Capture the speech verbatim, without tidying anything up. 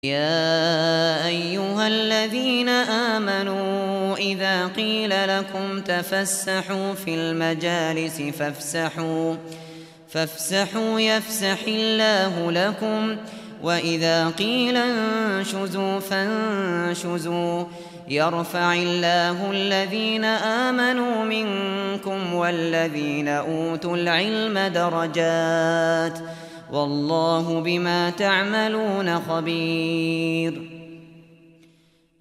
يا أيها الذين آمنوا إذا قيل لكم تفسحوا في المجالس فافسحوا فافسحوا يفسح الله لكم وإذا قيل انشزوا فانشزوا يرفع الله الذين آمنوا منكم والذين أوتوا العلم درجات والله بما تعملون خبير.